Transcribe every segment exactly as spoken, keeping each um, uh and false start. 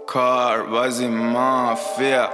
کاربازی مافیا.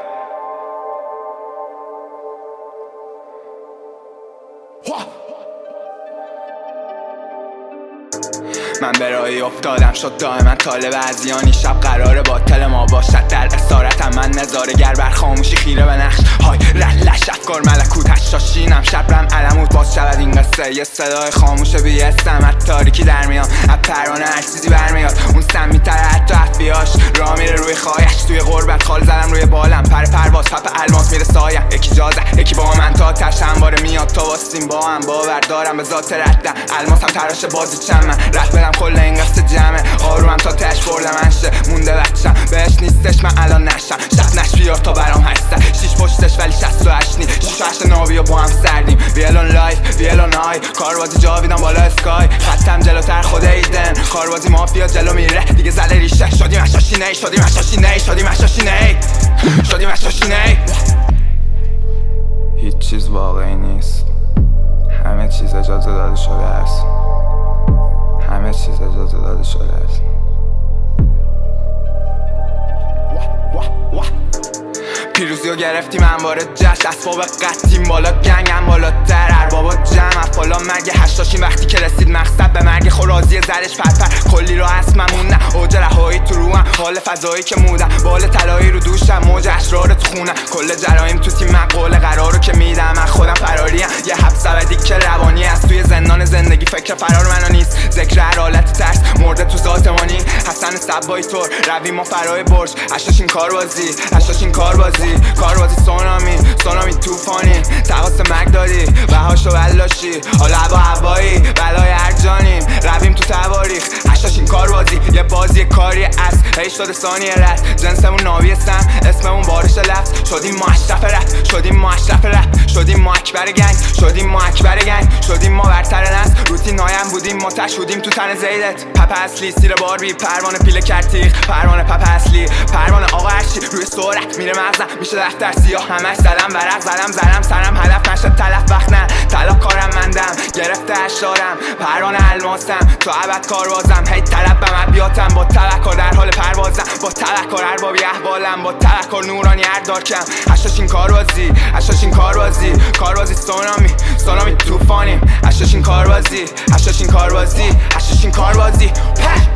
من به راهی افتادم شد دائما طالب ازیانی. شب قراره باطل ما باشد در اسارتم. من نظاره‌گر بر خاموشی خیره به نقش های رلش افکار ملکوت هشاشینم. شبرم علموت باز شود این قصه. یه صدای خاموش بی اسم از تاریکی در میان. از پروانه هر چیزی برمیاد. اون سمی‌تره حتی افیاش راه میره روی خواهش. توی غربت خال زدم روی بالم. پر پرواز پپ الماس میره سایم. یکی جازه یکی با من تا تش همواره میاد تا واسیم با هم. باور دارم به ذات ردم. الماسم تراش بازی چمن. رفت برم کل این قصه جمعه. آرومم تا تش بردم انشه. مونده بچم بهش نیستش من الان نشم. شب نش بیار تا برام هستن. شیش پشتش ولی شست و هشت نی. شیش و هشت ناوی و با هم سردیم. ویلون لایف ویلون های. کاربازی جاویدم بالا اسکای. خطم جلوتر خود ایدن. کاربازی مافیا جلو میره دیگه زله ریشه. شدیم اشاشینه شدیم اشاشینه شدیم اشاشینه شدیم اشاشینه. هیچ چیز واقعی نیست. همه چیز اجازه داده شده است. همه چیز اجازه داده شده است. پیروزیو گرفتیم انبار جشن. اسباب قطیم بالا گنگم بالاتر. اربابا جمع افالا مرگ هشتاشین. وقتی که رسید مقصد به مرگ خورازی زرش پرپر. کلی رو اسمم نه اوج رهایی تو روم. حال فضایی که مودم بال طلایی رو دوشم. موج اشرار تو خونم. کل جرایم تو تیم مقاله قرارو که میدم. من خودم فراریم یه حبس ابدی که روانی است. توی زندان زندگی فکر فرار منو نیست. ذکر هر حالت ترس مرده تو ذاتمانی. حسن سبایی طور رویم ما فرای برج. اشاشین کاربازی اشاشین کاربازی کاربازی سونامی سونامی توفانی. تقاس مرگ داری بهاشو بلاشی. حالا هوا هوایی بلای هر جانیم. رویم تو تواریخ اشاشین کاربازی. یه بازی کاری است هشتاد ثانیه رد. جنسمون ناوی سم اسممون بارش لفظ. شدیم ما اشرف رپ شدیم ما اشرف رپ. شدیم ما اکبر گنگ شدیم ما اکبر گنگ. شدیم ما برتر نسل روتین نایم بودیم. ما تشودیم تو تن زیدت. پپ اصلی سیر باربی پروانه پیله کرتیغ. پروانه پپ اصلی پروانه آقا هرچی روی سرعت میره مغزم. میشه دفتر سیاه همش زدم ورق زدم زدم سرم هدف نشد تلف وقت نه طلا کارم مندم. گرفته اشارم پروانه الماسم. تو ابد کاربازم هی طلب بم ابیاتم. با توکل در حال پروازم. با توکل اربابی احوالم. با توکل نورانی هر دارکم. اشاشین کاربازی اشاشین کاربازی کاربازی سونامی سونامی توفانیم. اشاشین کاربازی اشاشین کاربازی اشاشین کاربازی.